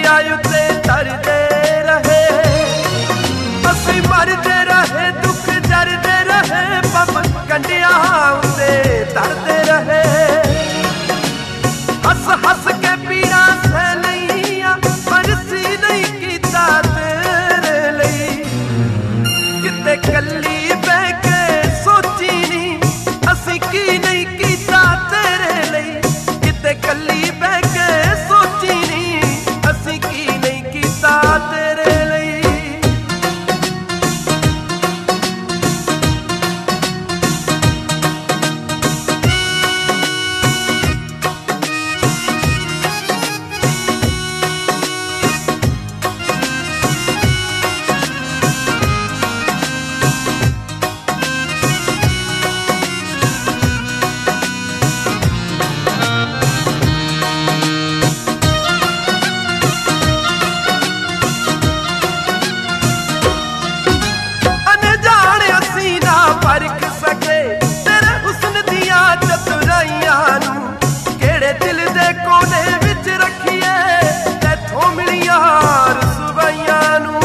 कंडिया उत्ते तरदे रहे, असी मरदे रहे, दुख जरदे रहे, पप कंडिया उत्ते तरदे रहे। हस हस के पीड़ा सह लईया पर सी नहीं कीता तेरे लई, किते कली बह के सोची नहीं असी की नहीं कीता तेरे लई, किते कली बह के सोची नहीं असी की नहीं कीता तेरे लई। परख सके तेरे हुस्न दिया चतुराइयां नू, केड़े दिल दे कोने विच रखिए तैथों मिलिया रसवाइयां नू।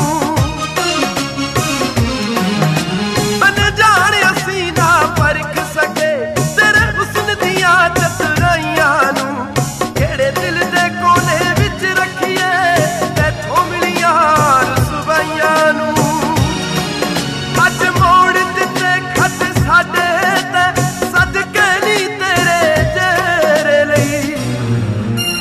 अनजान असी ना परख सके तेरे हुस्न दिया चतुराइयां नू, केड़े दिल दे कोने विच रखिए तैथों मिलिया रसवाइयां नू। अज मोड़ साडे ते सदके नी तेरे जेरे लई,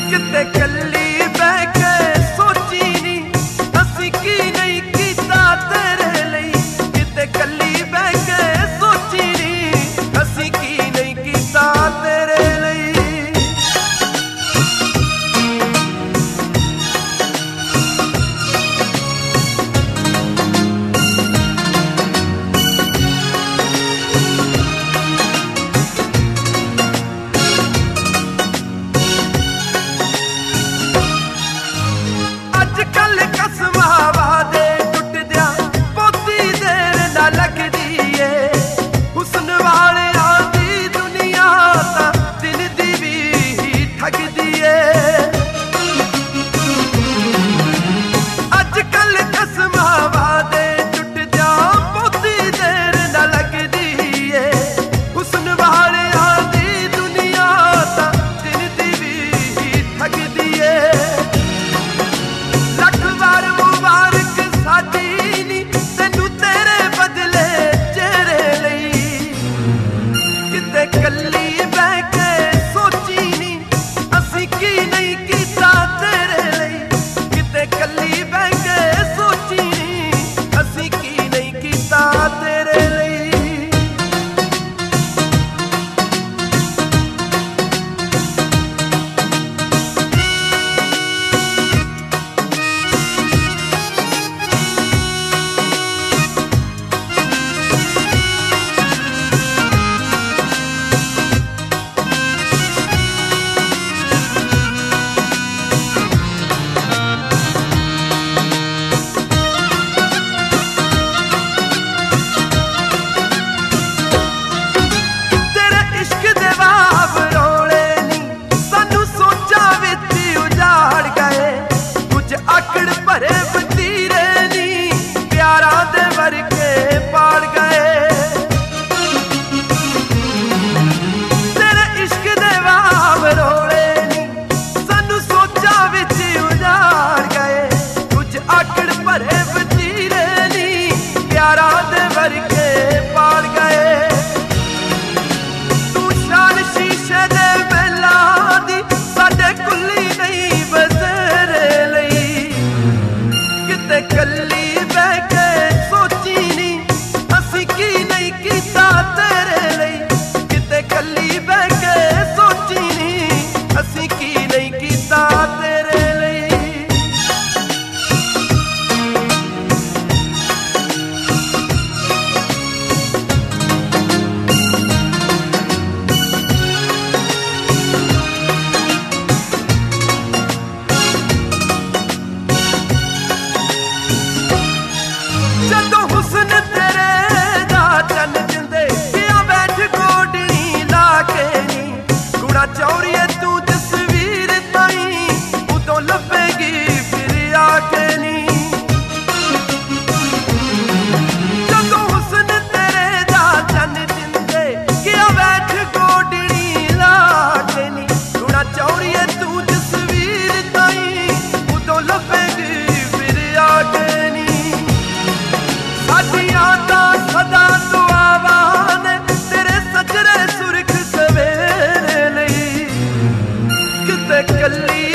सोनिए तू जसवीर ताई उदों लभेगी फिर आके नी। साडियां दा सदा दुआवां ने तेरे सजरे सुरख सवेरे लई, किते कल्ली